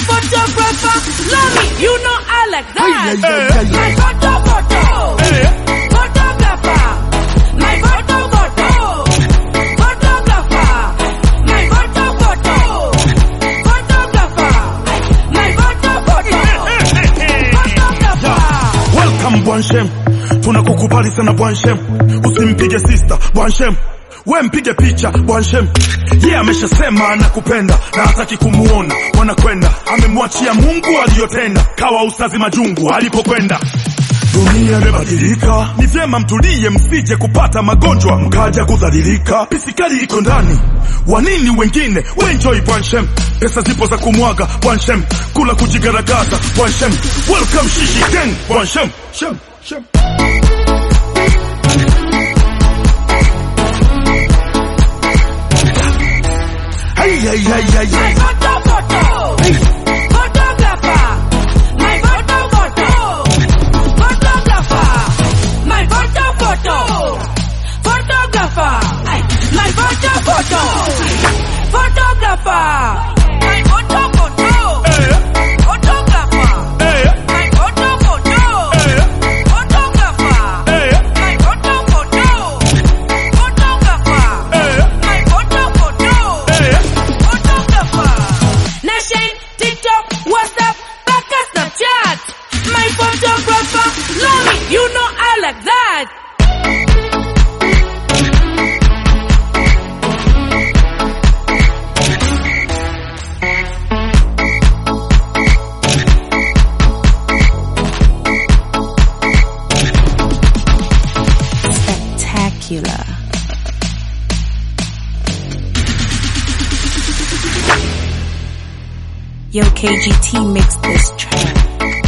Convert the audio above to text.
photographer, love me, you know I like that. My photo. Photographer, my photo. Photographer, my photo. Photographer, my photo. Photographer. Welcome Bwanshem, tunakukubali sana Bwanshem. Usimpige sister Bwanshem, we mpige picha Bwanshem. Yeye ameshasema anakupenda na hataki kumuona wanakwenda. Amemwachia Mungu aliyotenda, kawa usazi majungu alipokwenda. Dunia imebadilika, ni vyema mtulie msije kupata magonjwa mkaja kudhalilika. Pisikali iko ndani, wanini wengine enjoy Bwanshem. Pesa zipo za kumwaga Bwanshem, kula kujigaragaza Bwanshem. Welcome Shishi Gang Bwanshem. Shem. Hey. My photo. Photographer, my photo. Photographer, my photo. Photographer, my photo. Photographer, my photo. Photographer, my photo. Photographer, my photo. Photographer, my photo. Photographer. Nation, TikTok, WhatsApp, Baka, Snapchat. My photographer, love me, you know I like that. Spectacular. Yo, KGT mixed this track.